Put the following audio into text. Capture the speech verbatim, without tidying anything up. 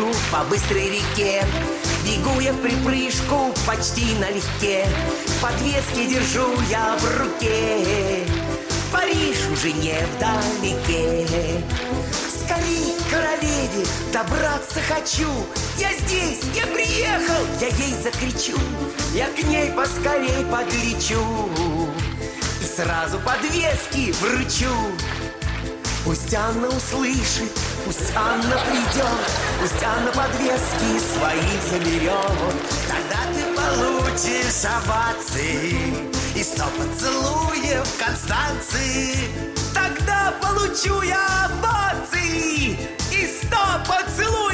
лечу по быстрой реке. Бегу я в припрыжку почти налегке, подвески держу я в руке. Париж уже не вдалеке. Скорей к королеве добраться хочу. Я здесь, я приехал, я ей закричу. Я к ней поскорей подлечу и сразу подвески вручу. Пусть Анна услышит, пусть Анна придет, пусть Анна подвески свои заберет. Тогда ты получишь овации и сто поцелуев Констанции. Тогда получу я овации и сто поцелуев